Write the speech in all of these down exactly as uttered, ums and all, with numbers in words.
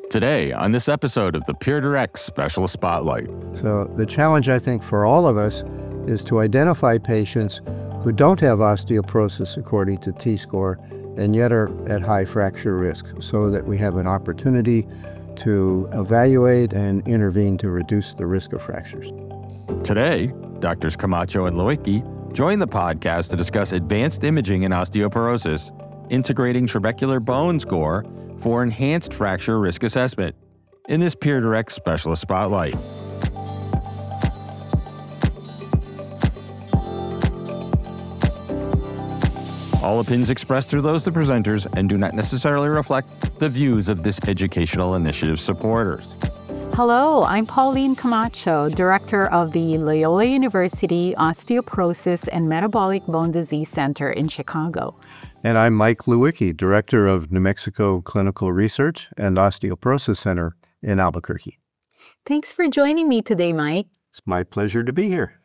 Today, on this episode of the PeerDirect Specialist Spotlight. So the challenge, I think, for all of us is to identify patients who don't have osteoporosis according to T-score and yet are at high fracture risk, so that we have an opportunity to evaluate and intervene to reduce the risk of fractures. Today, Doctors Camacho and Lewicki join the podcast to discuss advanced imaging in osteoporosis, integrating trabecular bone score for enhanced fracture risk assessment in this PeerDirect Specialist Spotlight. All opinions expressed through those of the presenters and do not necessarily reflect the views of this educational initiative supporters. Hello, I'm Pauline Camacho, Director of the Loyola University Osteoporosis and Metabolic Bone Disease Center in Chicago. And I'm Mike Lewicki, Director of New Mexico Clinical Research and Osteoporosis Center in Albuquerque. Thanks for joining me today, Mike. It's my pleasure to be here.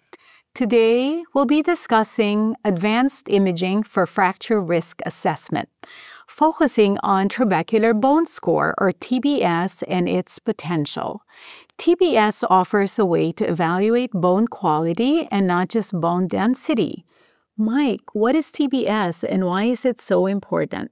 Today, we'll be discussing advanced imaging for fracture risk assessment, focusing on trabecular bone score, or T B S, and its potential. T B S offers a way to evaluate bone quality and not just bone density. Mike, what is T B S and why is it so important?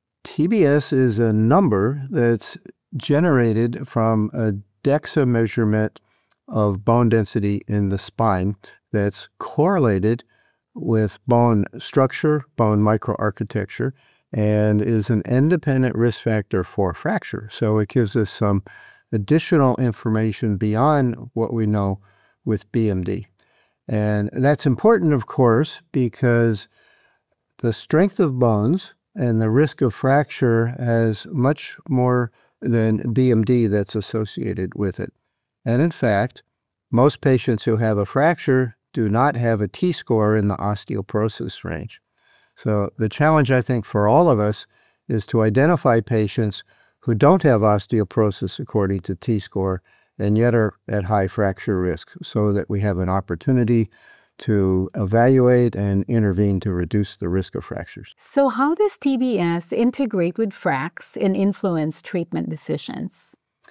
T B S is a number that's generated from a DEXA measurement of bone density in the spine that's correlated with bone structure, bone microarchitecture, and is an independent risk factor for fracture. So it gives us some additional information beyond what we know with B M D. And that's important, of course, because the strength of bones and the risk of fracture has much more than B M D that's associated with it. And in fact, most patients who have a fracture do not have a T-score in the osteoporosis range. So the challenge, I think, for all of us is to identify patients who don't have osteoporosis according to T-score and yet are at high fracture risk, so that we have an opportunity to evaluate and intervene to reduce the risk of fractures. So how does T B S integrate with FRAX and influence treatment decisions?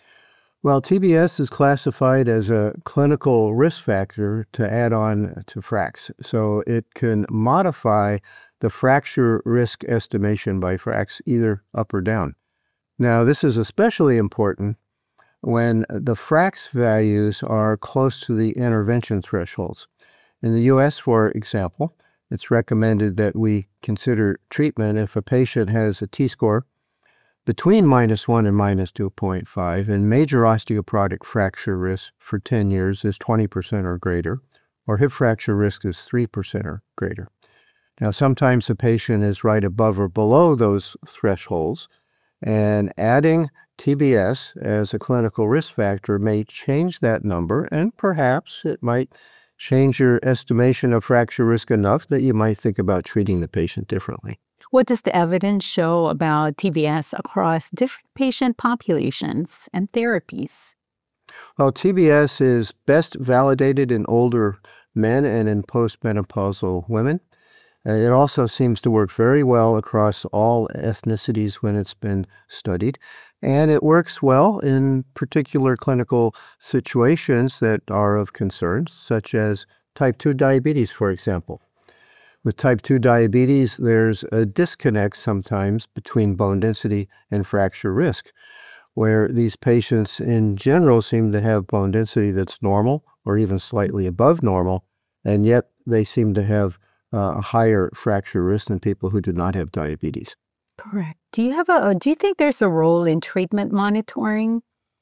Well, T B S is classified as a clinical risk factor to add on to FRAX. So it can modify the fracture risk estimation by FRAX either up or down. Now, this is especially important when the FRAX values are close to the intervention thresholds. In the U S, for example, it's recommended that we consider treatment if a patient has a T-score between minus one and minus two point five, and major osteoporotic fracture risk for ten years is twenty percent or greater, or hip fracture risk is three percent or greater. Now, sometimes the patient is right above or below those thresholds, and adding T B S as a clinical risk factor may change that number, and perhaps it might change your estimation of fracture risk enough that you might think about treating the patient differently. What does the evidence show about T B S across different patient populations and therapies? Well, T B S is best validated in older men and in postmenopausal women. Uh, It also seems to work very well across all ethnicities when it's been studied, and it works well in particular clinical situations that are of concern, such as type two diabetes, for example. With type two diabetes, there's a disconnect sometimes between bone density and fracture risk, where these patients in general seem to have bone density that's normal or even slightly above normal, and yet they seem to have uh, a higher fracture risk than people who do not have diabetes. Correct. Do you have a, do you think there's a role in treatment monitoring?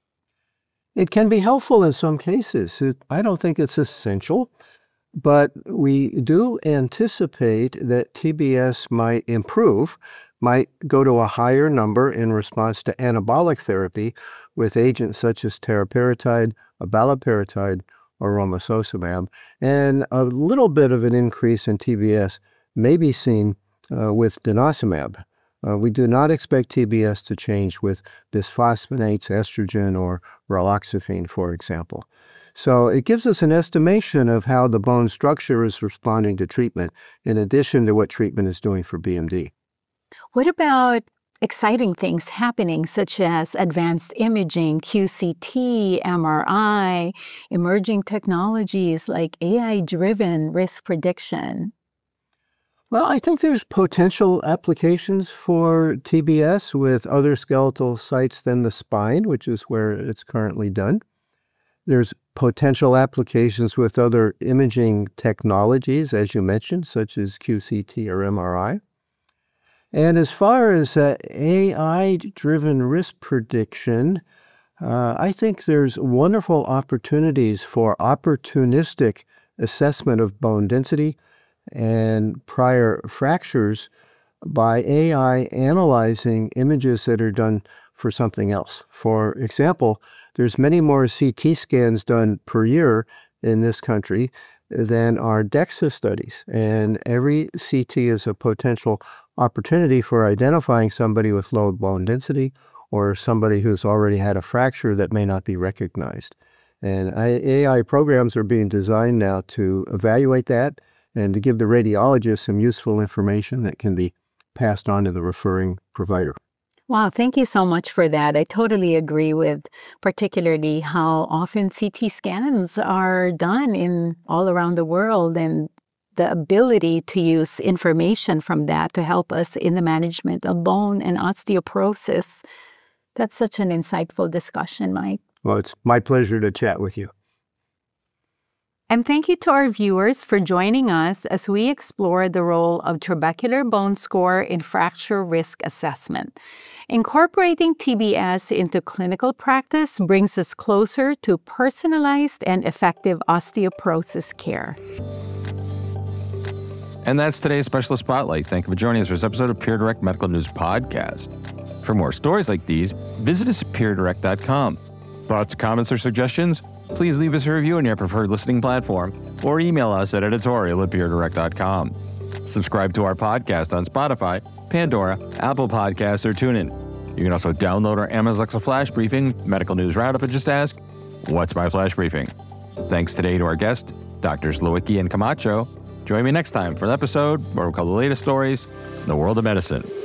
It can be helpful in some cases. It, I don't think it's essential, but we do anticipate that T B S might improve, might go to a higher number in response to anabolic therapy with agents such as teriparatide, abaloparatide, or romosozumab, and a little bit of an increase in T B S may be seen uh, with denosumab. Uh, we do not expect T B S to change with bisphosphonates, estrogen, or raloxifene, for example. So it gives us an estimation of how the bone structure is responding to treatment, in addition to what treatment is doing for B M D. What about exciting things happening, such as advanced imaging, Q C T, M R I, emerging technologies like A I-driven risk prediction? Well, I think there's potential applications for T B S with other skeletal sites than the spine, which is where it's currently done. There's potential applications with other imaging technologies, as you mentioned, such as Q C T or M R I. And as far as uh, A I-driven risk prediction, uh, I think there's wonderful opportunities for opportunistic assessment of bone density and prior fractures by A I analyzing images that are done for something else. For example, there's many more C T scans done per year in this country than are DEXA studies. And every C T is a potential opportunity for identifying somebody with low bone density or somebody who's already had a fracture that may not be recognized. And A I programs are being designed now to evaluate that and to give the radiologist some useful information that can be passed on to the referring provider. Wow, thank you so much for that. I totally agree with particularly how often C T scans are done in all around the world, and the ability to use information from that to help us in the management of bone and osteoporosis. That's such an insightful discussion, Mike. Well, it's my pleasure to chat with you. And thank you to our viewers for joining us as we explore the role of trabecular bone score in fracture risk assessment. Incorporating T B S into clinical practice brings us closer to personalized and effective osteoporosis care. And that's today's Specialist Spotlight. Thank you for joining us for this episode of Peer Direct Medical News Podcast. For more stories like these, visit us at peer direct dot com. Thoughts, comments, or suggestions? Please leave us a review on your preferred listening platform or email us at editorial at peer direct dot com. Subscribe to our podcast on Spotify, Pandora, Apple Podcasts, or TuneIn. You can also download our Amazon Alexa Flash Briefing medical news roundup and just ask, "What's my flash briefing?" Thanks today to our guests, Doctors Lewicki and Camacho. Join me next time for an episode where we'll cover the latest stories in the world of medicine.